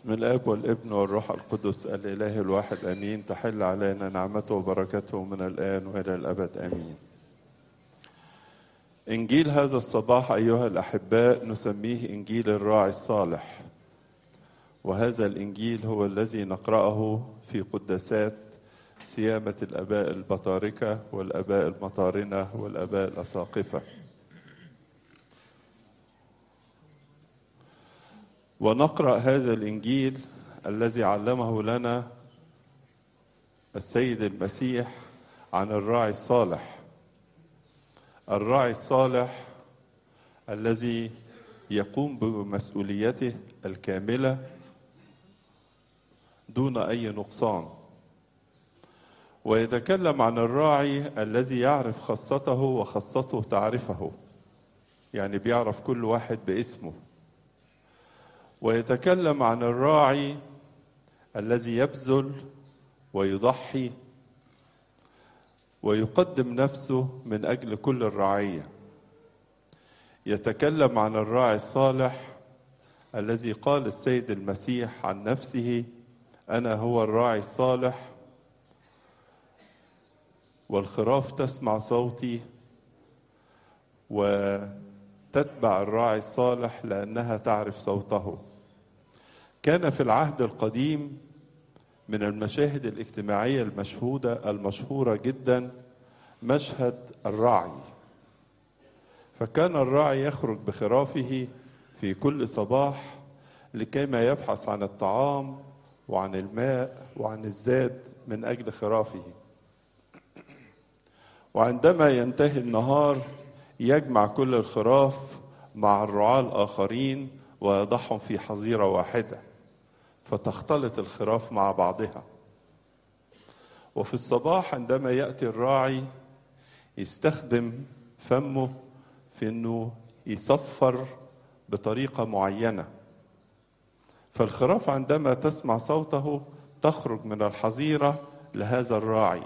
بسم الآب والابن والروح القدس الإله الواحد أمين. تحل علينا نعمته وبركته من الآن وإلى الأبد أمين. إنجيل هذا الصباح أيها الأحباء نسميه إنجيل الراعي الصالح، وهذا الإنجيل هو الذي نقرأه في قداسات سيامة الآباء البطاركة والآباء المطارنة والآباء الأساقفة. ونقرأ هذا الإنجيل الذي علمه لنا السيد المسيح عن الراعي الصالح، الراعي الصالح الذي يقوم بمسؤوليته الكاملة دون أي نقصان، ويتكلم عن الراعي الذي يعرف خاصته وخاصته تعرفه، يعني بيعرف كل واحد باسمه. ويتكلم عن الراعي الذي يبذل ويضحي ويقدم نفسه من أجل كل الرعية. يتكلم عن الراعي الصالح الذي قال السيد المسيح عن نفسه: أنا هو الراعي الصالح والخراف تسمع صوتي وتتبع الراعي الصالح لأنها تعرف صوته. كان في العهد القديم من المشاهد الاجتماعية المشهورة جدا مشهد الراعي، فكان الراعي يخرج بخرافه في كل صباح لكيما يبحث عن الطعام وعن الماء وعن الزاد من أجل خرافه، وعندما ينتهي النهار يجمع كل الخراف مع الرعاة الآخرين ويضعهم في حظيرة واحدة فتختلط الخراف مع بعضها. وفي الصباح عندما يأتي الراعي يستخدم فمه في أنه يصفر بطريقة معينة، فالخراف عندما تسمع صوته تخرج من الحظيرة لهذا الراعي،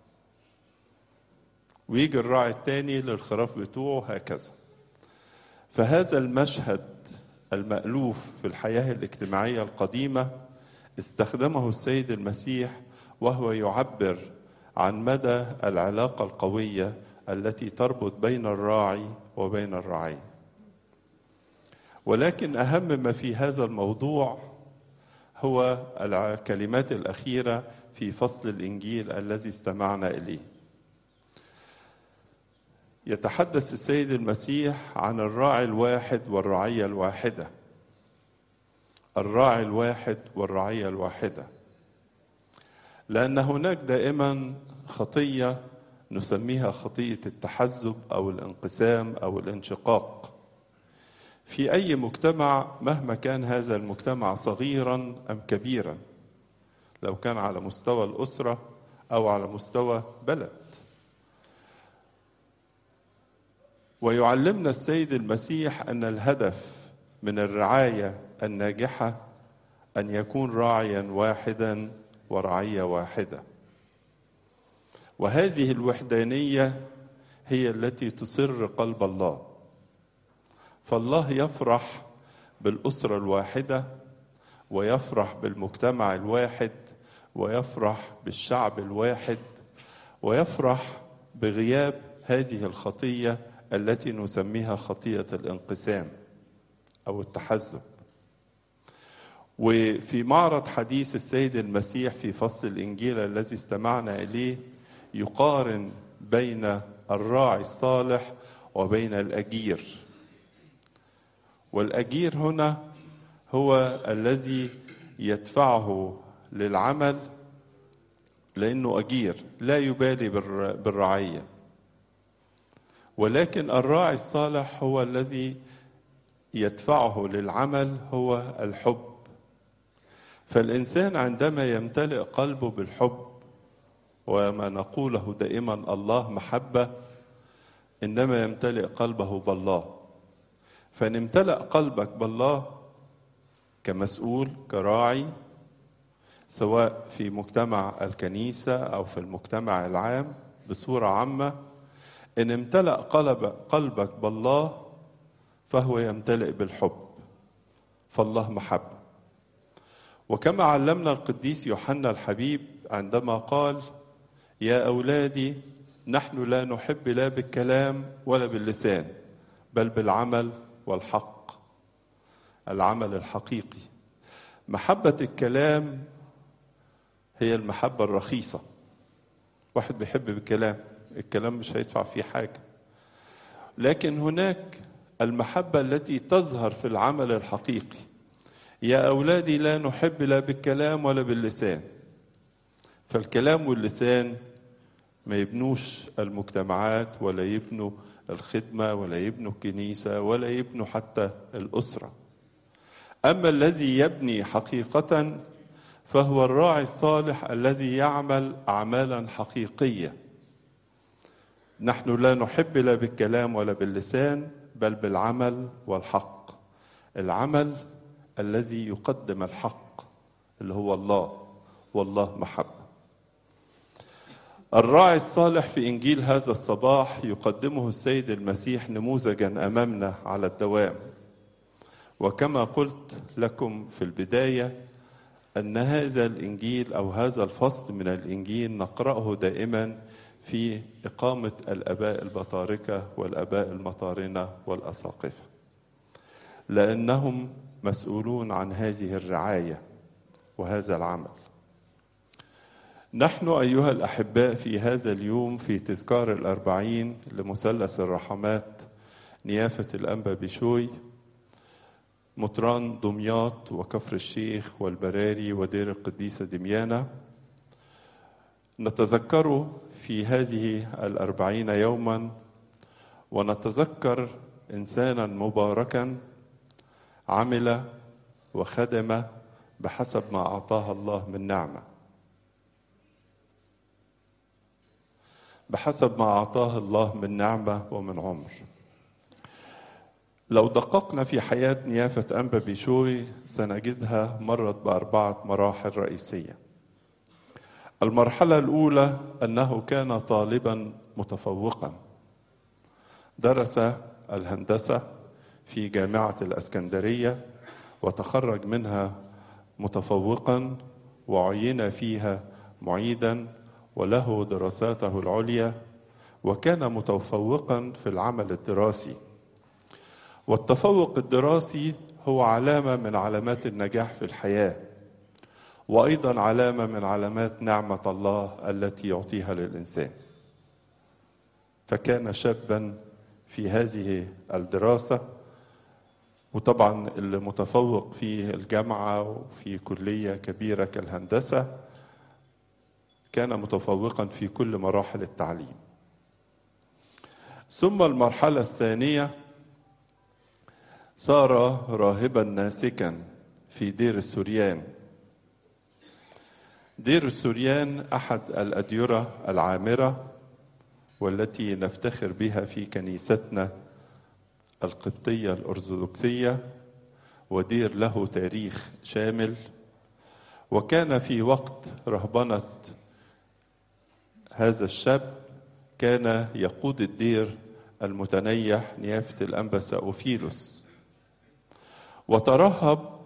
ويجي الراعي الثاني للخراف بتوعه هكذا. فهذا المشهد المألوف في الحياة الاجتماعية القديمة استخدمه السيد المسيح وهو يعبر عن مدى العلاقة القوية التي تربط بين الراعي وبين الرعية. ولكن أهم ما في هذا الموضوع هو الكلمات الأخيرة في فصل الإنجيل الذي استمعنا إليه. يتحدث السيد المسيح عن الراعي الواحد والرعية الواحدة، الراعي الواحد والرعية الواحدة، لأن هناك دائما خطية نسميها خطية التحزب أو الانقسام أو الانشقاق في أي مجتمع، مهما كان هذا المجتمع صغيرا أم كبيرا، لو كان على مستوى الأسرة أو على مستوى بلد. ويعلمنا السيد المسيح أن الهدف من الرعاية الناجحة أن يكون راعيا واحدا ورعية واحدة، وهذه الوحدانية هي التي تسر قلب الله. فالله يفرح بالأسرة الواحدة، ويفرح بالمجتمع الواحد، ويفرح بالشعب الواحد، ويفرح بغياب هذه الخطية التي نسميها خطية الانقسام أو التحزب. وفي معرض حديث السيد المسيح في فصل الإنجيل الذي استمعنا إليه يقارن بين الراعي الصالح وبين الأجير. والأجير هنا هو الذي يدفعه للعمل لأنه أجير لا يبالي بالرعية، ولكن الراعي الصالح هو الذي يدفعه للعمل هو الحب. فالإنسان عندما يمتلئ قلبه بالحب، وما نقوله دائما الله محبة، إنما يمتلئ قلبه بالله. فنمتلئ قلبك بالله كمسؤول كراعي، سواء في مجتمع الكنيسة أو في المجتمع العام بصورة عامة. إن امتلأ قلبك بالله فهو يمتلئ بالحب، فالله محبة. وكما علمنا القديس يوحنا الحبيب عندما قال: يا أولادي، نحن لا نحب لا بالكلام ولا باللسان، بل بالعمل والحق. العمل الحقيقي. محبة الكلام هي المحبة الرخيصة. واحد بيحب بالكلام، الكلام مش هيدفع فيه حاجة. لكن هناك المحبة التي تظهر في العمل الحقيقي. يا أولادي، لا نحب لا بالكلام ولا باللسان. فالكلام واللسان ما يبنوش المجتمعات، ولا يبنوا الخدمة، ولا يبنوا الكنيسة، ولا يبنوا حتى الأسرة. أما الذي يبني حقيقة فهو الراعي الصالح الذي يعمل أعمالا حقيقية. نحن لا نحب لا بالكلام ولا باللسان، بل بالعمل والحق. العمل الذي يقدم الحق اللي هو الله، والله محبة. الراعي الصالح في إنجيل هذا الصباح يقدمه السيد المسيح نموذجا أمامنا على الدوام. وكما قلت لكم في البداية أن هذا الإنجيل أو هذا الفصل من الإنجيل نقرأه دائما في إقامة الآباء البطاركة والآباء المطارنة والأساقفة، لأنهم مسؤولون عن هذه الرعاية وهذا العمل. نحن أيها الأحباء في هذا اليوم في تذكار الأربعين لمثلث الرحمات نيافة الأنبا بشوي، مطران دمياط وكفر الشيخ والبراري ودير القديسة دميانة، نتذكر في هذه الأربعين يوما، ونتذكر إنسانا مباركا عمل وخدم بحسب ما أعطاه الله من نعمة، بحسب ما أعطاه الله من نعمة ومن عمر. لو دققنا في حياة نيافة أنبا بشوي سنجدها مرت بأربعة مراحل رئيسية. المرحلة الأولى أنه كان طالبا متفوقا، درس الهندسة في جامعة الإسكندرية وتخرج منها متفوقا، وعين فيها معيدا وله دراساته العليا، وكان متفوقا في العمل الدراسي. والتفوق الدراسي هو علامة من علامات النجاح في الحياة، وأيضا علامة من علامات نعمة الله التي يعطيها للإنسان. فكان شابا في هذه الدراسة، وطبعا اللي متفوق في الجامعة وفي كلية كبيرة كالهندسة كان متفوقا في كل مراحل التعليم. ثم المرحلة الثانية صار راهبا ناسكا في دير السوريان. دير السوريان أحد الأديرة العامرة والتي نفتخر بها في كنيستنا القبطية الأرثوذكسية، ودير له تاريخ شامل. وكان في وقت رهبنة هذا الشاب كان يقود الدير المتنيح نيافة الأنبا سأوفيلوس. وترهب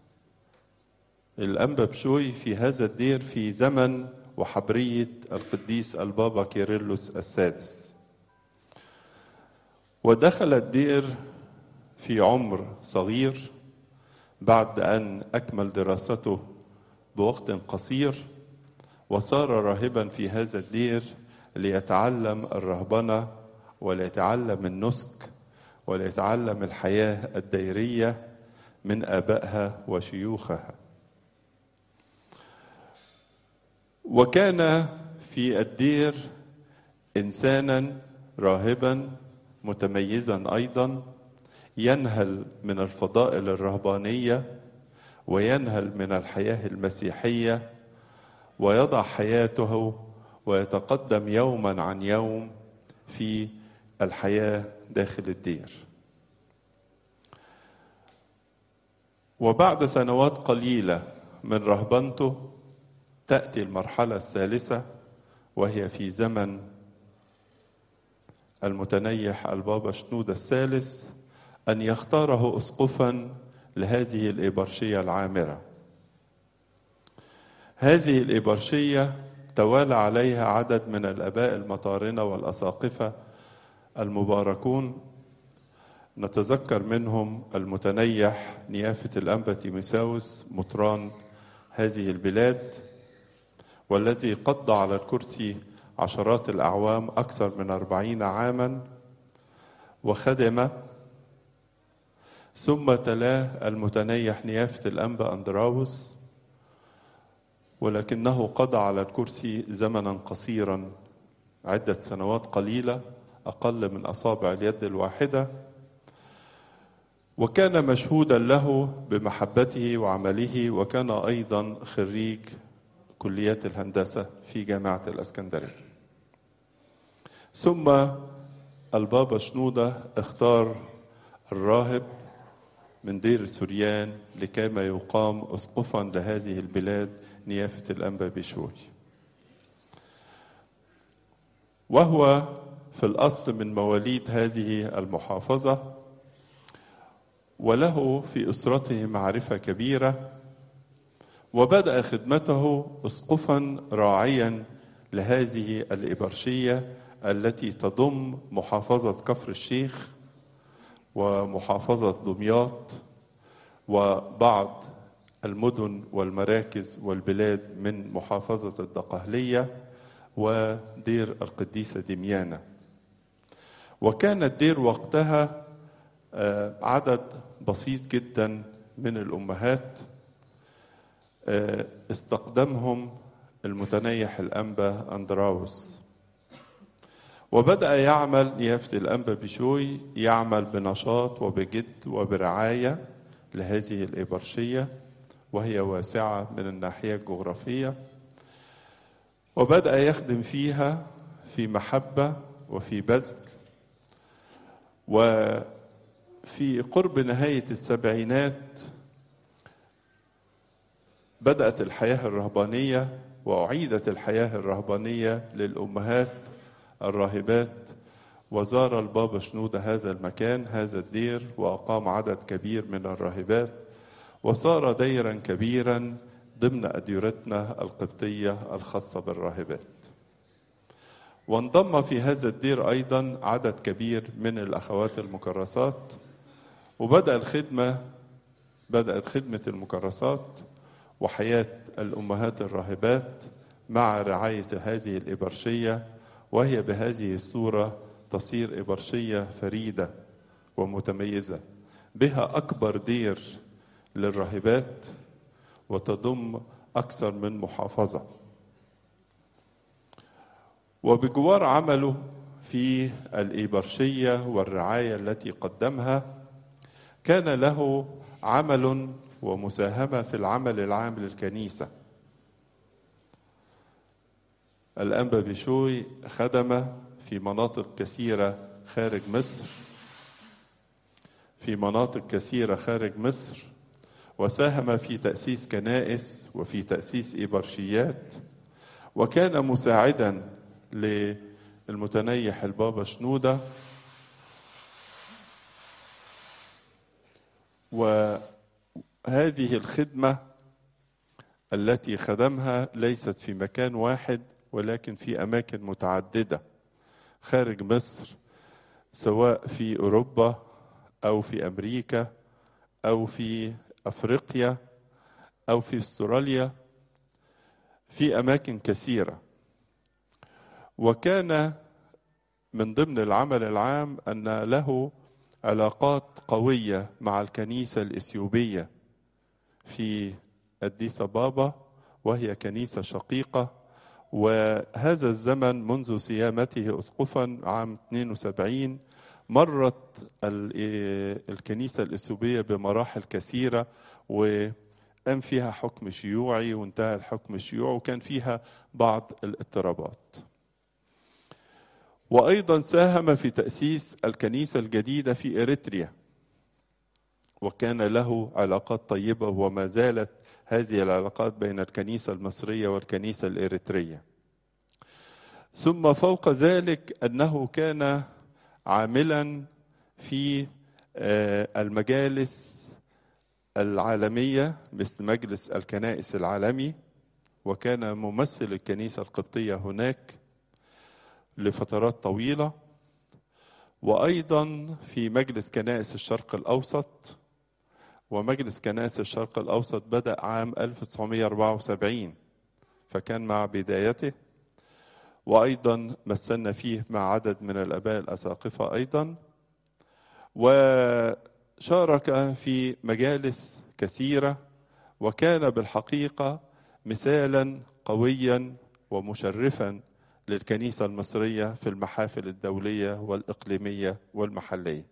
الأنبا بشوي في هذا الدير في زمن وحبرية القديس البابا كيرلس السادس، ودخل الدير في عمر صغير بعد أن أكمل دراسته بوقت قصير، وصار راهبا في هذا الدير ليتعلم الرهبنة وليتعلم النسك وليتعلم الحياة الديرية من آبائها وشيوخها. وكان في الدير إنسانا راهبا متميزا أيضا، ينهل من الفضائل الرهبانية وينهل من الحياة المسيحية، ويضع حياته ويتقدم يوما عن يوم في الحياة داخل الدير. وبعد سنوات قليلة من رهبنته تأتي المرحلة الثالثة، وهي في زمن المتنيح البابا شنودة الثالث، أن يختاره أسقفا لهذه الإبرشية العامرة. هذه الإبرشية توالى عليها عدد من الآباء المطارنة والأساقفة المباركون، نتذكر منهم المتنيح نيافة الأنبا تيموساوس مطران هذه البلاد، والذي قضى على الكرسي عشرات الأعوام، أكثر من 40 عاما وخدم. ثم تلاه المتنيح نيافة الأنبا أندراوس، ولكنه قضى على الكرسي زمنا قصيرا، عدة سنوات قليلة، أقل من أصابع اليد الواحدة، وكان مشهودا له بمحبته وعمله، وكان أيضا خريج كليات الهندسة في جامعة الإسكندرية. ثم البابا شنودة اختار الراهب من دير سوريان لكيما يقام أسقفا لهذه البلاد نيافة الأنبا بشوي، وهو في الأصل من مواليد هذه المحافظة، وله في أسرته معرفة كبيرة، وبدأ خدمته أسقفا راعيا لهذه الإبرشية التي تضم محافظة كفر الشيخ ومحافظة دمياط وبعض المدن والمراكز والبلاد من محافظة الدقهلية ودير القديسة دميانة. وكان الدير وقتها عدد بسيط جدا من الأمهات استقدمهم المتنيح الأنبا أندراوس، وبدأ يعمل نيافة الأنبا بشوي، يعمل بنشاط وبجد وبرعاية لهذه الإبرشية، وهي واسعة من الناحية الجغرافية، وبدأ يخدم فيها في محبة وفي بذل. وفي قرب نهاية السبعينات بدأت الحياة الرهبانية، وأعيدت الحياة الرهبانية للأمهات الراهبات، وزار البابا شنودة هذا المكان، هذا الدير، وأقام عدد كبير من الراهبات، وصار ديرا كبيرا ضمن أديرتنا القبطية الخاصة بالراهبات. وانضم في هذا الدير أيضا عدد كبير من الأخوات المكرسات، وبدأت خدمة المكرسات وحياة الأمهات الراهبات مع رعاية هذه الإبرشية، وهي بهذه الصورة تصير إبرشية فريدة ومتميزة، بها أكبر دير للراهبات وتضم أكثر من محافظة. وبجوار عمله في الإبرشية والرعاية التي قدمها، كان له عمل ومساهمة في العمل العام للكنيسة. الأنبا بشوي خدم في مناطق كثيرة خارج مصر، وساهم في تأسيس كنائس وفي تأسيس إبرشيات، وكان مساعدا للمتنيح البابا شنودة. وهذه الخدمة التي خدمها ليست في مكان واحد، ولكن في أماكن متعددة خارج مصر، سواء في أوروبا أو في أمريكا أو في أفريقيا أو في استراليا، في أماكن كثيرة. وكان من ضمن العمل العام أن له علاقات قوية مع الكنيسة الإثيوبية في أديس أبابا، وهي كنيسة شقيقة. وهذا الزمن منذ صيامته أسقفا عام 72 مرت الكنيسة الإثيوبية بمراحل كثيرة، وقام فيها حكم شيوعي وانتهى الحكم الشيوعي، وكان فيها بعض الاضطرابات. وأيضا ساهم في تأسيس الكنيسة الجديدة في إريتريا، وكان له علاقات طيبة، وما زالت هذه العلاقات بين الكنيسة المصرية والكنيسة الإريترية. ثم فوق ذلك أنه كان عاملا في المجالس العالمية مثل مجلس الكنائس العالمي، وكان ممثل الكنيسة القبطية هناك لفترات طويلة، وأيضا في مجلس كنائس الشرق الأوسط. ومجلس كنائس الشرق الأوسط بدأ عام 1974، فكان مع بدايته. وأيضا مثلنا فيه مع عدد من الآباء الأساقفة أيضا، وشارك في مجالس كثيرة، وكان بالحقيقة مثالا قويا ومشرفا للكنيسة المصرية في المحافل الدولية والإقليمية والمحلية.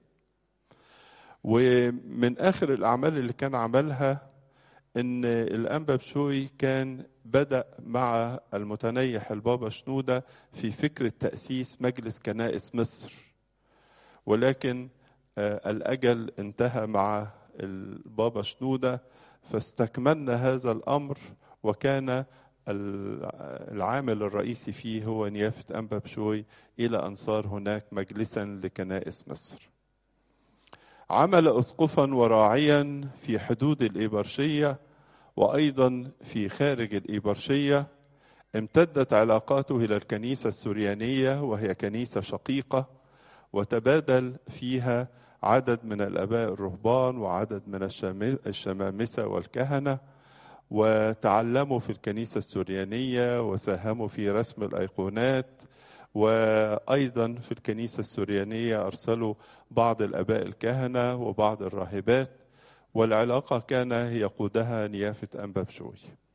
ومن آخر الأعمال اللي كان عملها إن الأنبا بشوي كان بدأ مع المتنيح البابا شنودة في فكرة تأسيس مجلس كنائس مصر، ولكن الأجل انتهى مع البابا شنودة، فاستكملنا هذا الأمر، وكان العامل الرئيسي فيه هو نيافة أنبا بشوي إلى أن صار هناك مجلسا لكنائس مصر. عمل أسقفا وراعيا في حدود الإبرشية وأيضا في خارج الإبرشية. امتدت علاقاته إلى الكنيسة السريانية وهي كنيسة شقيقة، وتبادل فيها عدد من الآباء الرهبان وعدد من الشمامسة والكهنة، وتعلموا في الكنيسة السريانية وساهموا في رسم الأيقونات. وأيضا في الكنيسة السريانية أرسلوا بعض الآباء الكهنة وبعض الراهبات، والعلاقة كان يقودها نيافة أنبا بشوي.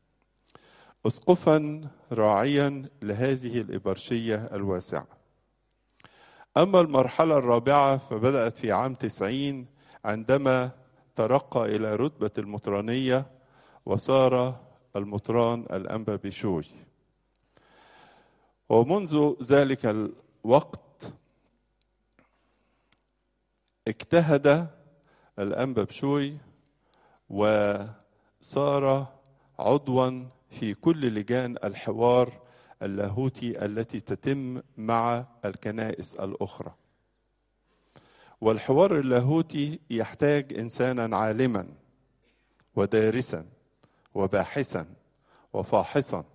أسقفا راعيا لهذه الإبرشية الواسعة. أما المرحلة الرابعة فبدأت في عام 90 عندما ترقى إلى رتبة المطرانية وصار المطران الأنبا بشوي. ومنذ ذلك الوقت اجتهد الأنبا بشوي وصار عضوا في كل لجان الحوار اللاهوتي التي تتم مع الكنائس الأخرى. والحوار اللاهوتي يحتاج إنسانا عالما ودارسا وباحثا وفاحصا،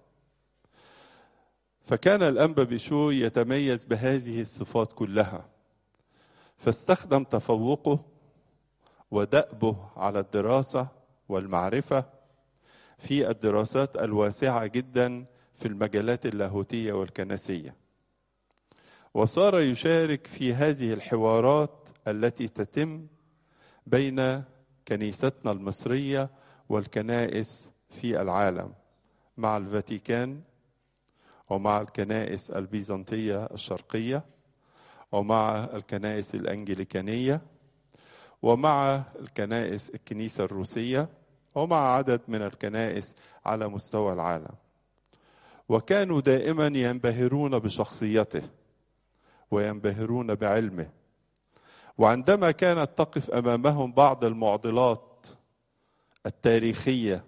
فكان الأنبا بشوي يتميز بهذه الصفات كلها، فاستخدم تفوقه ودأبه على الدراسة والمعرفة في الدراسات الواسعة جدا في المجالات اللاهوتية والكنسية، وصار يشارك في هذه الحوارات التي تتم بين كنيستنا المصرية والكنائس في العالم، مع الفاتيكان ومع الكنائس البيزنطية الشرقية ومع الكنائس الأنجليكانية ومع الكنيسة الروسية ومع عدد من الكنائس على مستوى العالم. وكانوا دائما ينبهرون بشخصيته وينبهرون بعلمه. وعندما كانت تقف أمامهم بعض المعضلات التاريخية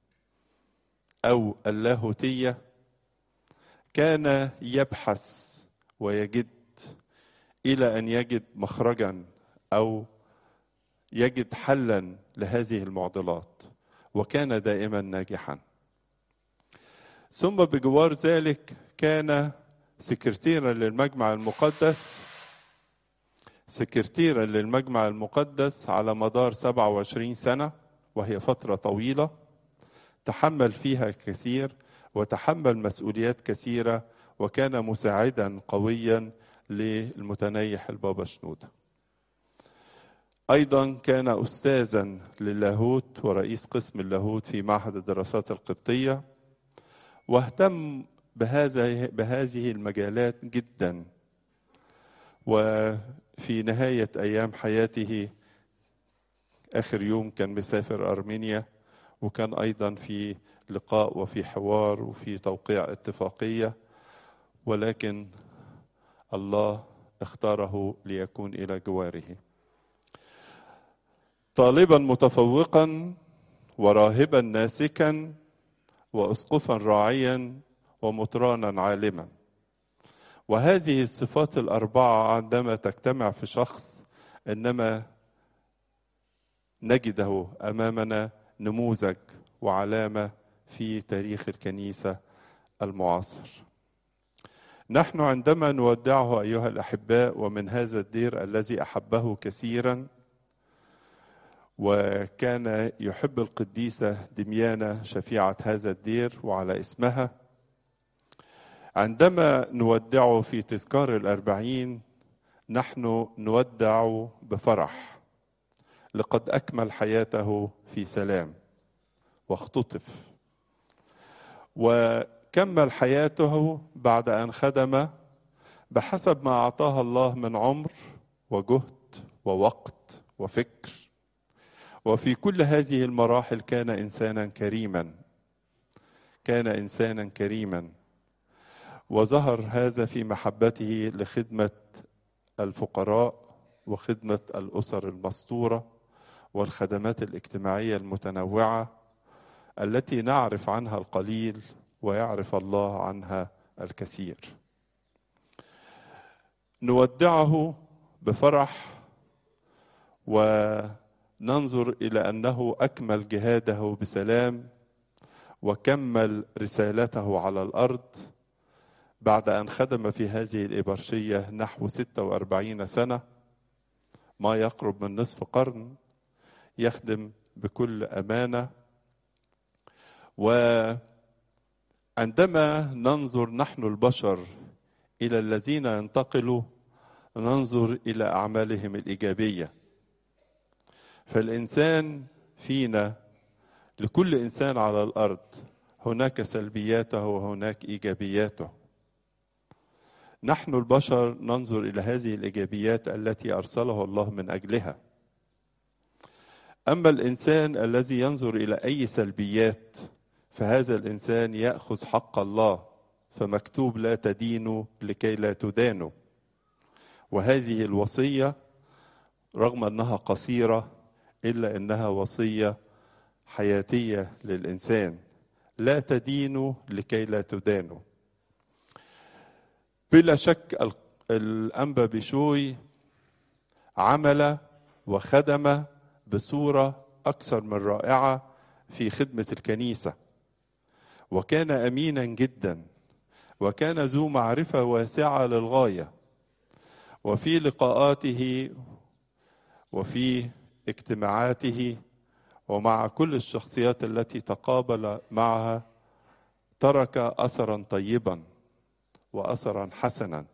أو اللاهوتية كان يبحث ويجد إلى أن يجد مخرجا أو يجد حلا لهذه المعضلات، وكان دائما ناجحا. ثم بجوار ذلك كان سكرتيرا للمجمع المقدس على مدار 27 سنة، وهي فترة طويلة تحمل فيها كثير وتحمل مسؤوليات كثيرة، وكان مساعدا قويا للمتنيح البابا شنودة. أيضا كان أستاذا للاهوت ورئيس قسم اللاهوت في معهد الدراسات القبطية، واهتم بهذه المجالات جدا. وفي نهاية أيام حياته آخر يوم كان مسافر أرمينيا، وكان أيضا في لقاء وفي حوار وفي توقيع اتفاقية، ولكن الله اختاره ليكون إلى جواره. طالبا متفوقا وراهبا ناسكا وأسقفا راعيا ومطرانا عالما. وهذه الصفات الأربعة عندما تجتمع في شخص إنما نجده أمامنا نموذج وعلامة في تاريخ الكنيسة المعاصر. نحن عندما نودعه أيها الأحباء ومن هذا الدير الذي أحبه كثيرا، وكان يحب القديسة دميانة شفيعة هذا الدير وعلى اسمها، عندما نودعه في تذكار الأربعين نحن نودع بفرح، لقد أكمل حياته في سلام واختطف، وكمل حياته بعد أن خدم بحسب ما أعطاه الله من عمر وجهد ووقت وفكر. وفي كل هذه المراحل كان إنسانا كريما، كان إنسانا كريما، وظهر هذا في محبته لخدمة الفقراء وخدمة الأسر المستورة والخدمات الاجتماعية المتنوعة التي نعرف عنها القليل ويعرف الله عنها الكثير. نودعه بفرح وننظر إلى أنه أكمل جهاده بسلام وكمل رسالته على الأرض بعد أن خدم في هذه الإبرشية نحو 46 سنة، ما يقرب من نصف قرن يخدم بكل أمانة. وعندما ننظر نحن البشر إلى الذين ينتقلوا ننظر إلى أعمالهم الإيجابية. فالإنسان فينا، لكل إنسان على الأرض هناك سلبياته وهناك إيجابياته. نحن البشر ننظر إلى هذه الإيجابيات التي أرسله الله من أجلها. أما الإنسان الذي ينظر إلى أي سلبيات فهذا الإنسان يأخذ حق الله، فمكتوب لا تدينوا لكي لا تدانوا. وهذه الوصية رغم أنها قصيرة إلا أنها وصية حياتية للإنسان، لا تدينوا لكي لا تدانوا. بلا شك الأنبا بشوي عمل وخدم بصورة أكثر من رائعة في خدمة الكنيسة، وكان أمينا جدا، وكان ذو معرفة واسعة للغاية. وفي لقاءاته وفي اجتماعاته ومع كل الشخصيات التي تقابل معها ترك أثرا طيبا وأثرا حسنا،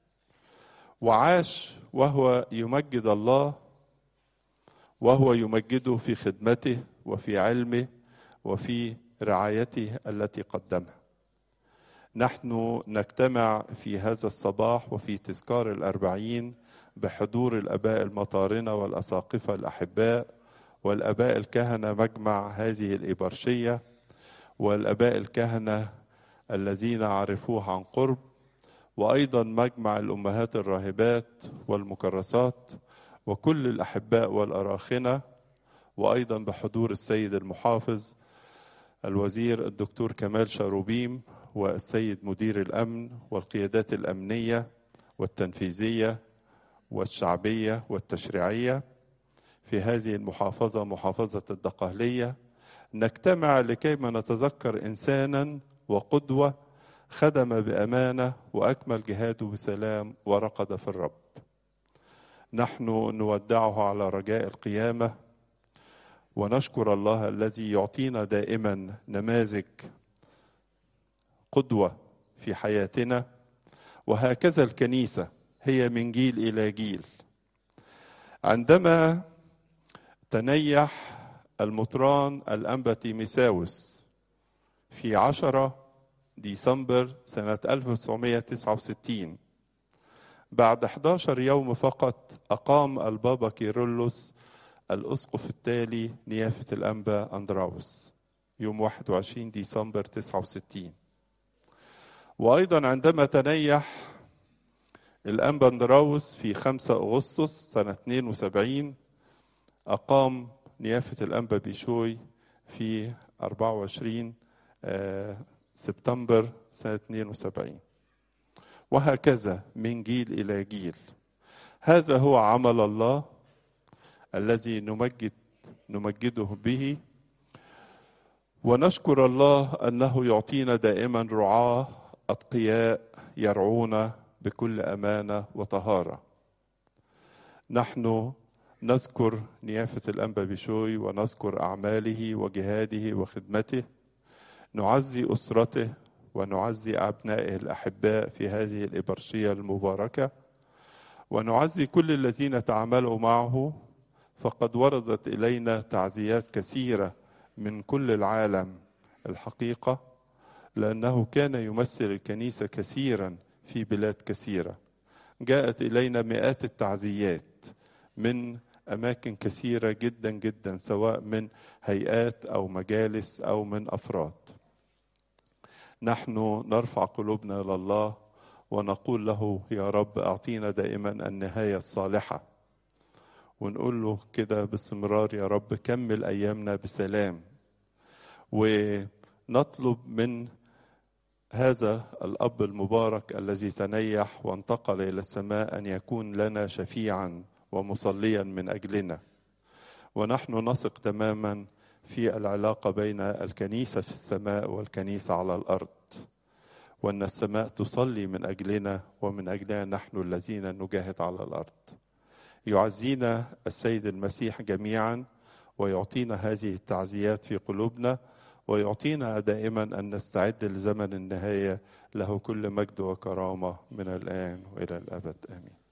وعاش وهو يمجد الله، وهو يمجده في خدمته وفي علمه وفي رعايته التي قدمها. نحن نجتمع في هذا الصباح وفي تذكار الأربعين بحضور الآباء المطارنة والأساقفة الأحباء والآباء الكهنة مجمع هذه الإبرشية والآباء الكهنة الذين عرفوه عن قرب، وأيضا مجمع الأمهات الراهبات والمكرسات وكل الأحباء والأراخنة، وأيضا بحضور السيد المحافظ الوزير الدكتور كمال شاروبيم والسيد مدير الأمن والقيادات الأمنية والتنفيذية والشعبية والتشريعية في هذه المحافظة، محافظة الدقهلية. نجتمع لكيما نتذكر إنسانا وقدوة خدم بأمانة وأكمل جهاده بسلام ورقد في الرب. نحن نودعه على رجاء القيامة، ونشكر الله الذي يعطينا دائما نماذج قدوة في حياتنا. وهكذا الكنيسة هي من جيل إلى جيل. عندما تنيح المطران الأنبا تيمساوس في 10 ديسمبر سنة 1969، بعد 11 يوم فقط أقام البابا كيرلس الأسقف التالي نيافة الأنبا أندراوس يوم 21 ديسمبر 69. وأيضا عندما تنيح الأنبا أندراوس في 5 أغسطس سنة 72 أقام نيافة الأنبا بيشوي في 24 سبتمبر سنة 72. وهكذا من جيل إلى جيل. هذا هو عمل الله الذي نمجده به. ونشكر الله أنه يعطينا دائما رعاة أتقياء يرعون بكل أمانة وطهارة. نحن نذكر نيافة الأنبا بشوي ونذكر أعماله وجهاده وخدمته، نعزي أسرته ونعزي أبنائه الأحباء في هذه الإبرشية المباركة، ونعزي كل الذين تعاملوا معه، فقد وردت إلينا تعزيات كثيرة من كل العالم الحقيقة، لأنه كان يمثل الكنيسة كثيرا في بلاد كثيرة. جاءت إلينا مئات التعزيات من أماكن كثيرة جدا جدا، سواء من هيئات أو مجالس أو من أفراد. نحن نرفع قلوبنا إلى الله ونقول له يا رب أعطينا دائما النهاية الصالحة، ونقول له كده باستمرار يا رب كمل أيامنا بسلام، ونطلب من هذا الأب المبارك الذي تنيح وانتقل إلى السماء أن يكون لنا شفيعا ومصليا من أجلنا. ونحن نثق تماما في العلاقة بين الكنيسة في السماء والكنيسة على الأرض، وأن السماء تصلي من أجلنا ومن أجلنا نحن الذين نجاهد على الأرض. يعزينا السيد المسيح جميعا، ويعطينا هذه التعزيات في قلوبنا، ويعطينا دائما أن نستعد لزمن النهاية. له كل مجد وكرامة من الآن وإلى الأبد، آمين.